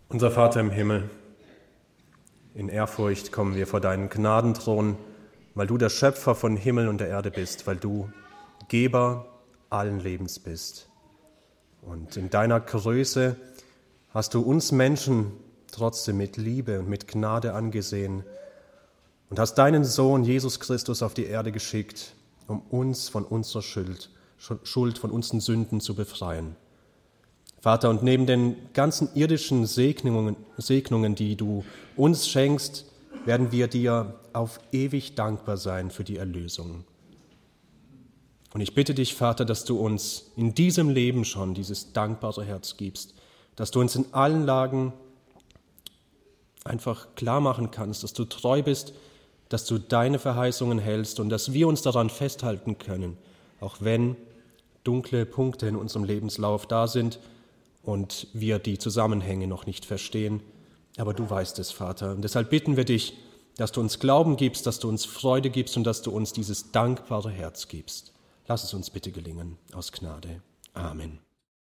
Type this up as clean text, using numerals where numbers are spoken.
Unser Vater im Himmel, in Ehrfurcht kommen wir vor deinen Gnadenthron, weil du der Schöpfer von Himmel und der Erde bist, weil du Geber allen Lebens bist. Und in deiner Größe hast du uns Menschen trotzdem mit Liebe und mit Gnade angesehen und hast deinen Sohn Jesus Christus auf die Erde geschickt, um uns von unserer Schuld, von unseren Sünden zu befreien. Vater, und neben den ganzen irdischen Segnungen, die du uns schenkst, werden wir dir auf ewig dankbar sein für die Erlösung. Und ich bitte dich, Vater, dass du uns in diesem Leben schon dieses dankbare Herz gibst, dass du uns in allen Lagen einfach klar machen kannst, dass du treu bist, dass du deine Verheißungen hältst und dass wir uns daran festhalten können, auch wenn dunkle Punkte in unserem Lebenslauf da sind und wir die Zusammenhänge noch nicht verstehen. Aber du weißt es, Vater. Und deshalb bitten wir dich, dass du uns Glauben gibst, dass du uns Freude gibst und dass du uns dieses dankbare Herz gibst. Lass es uns bitte gelingen, aus Gnade. Amen.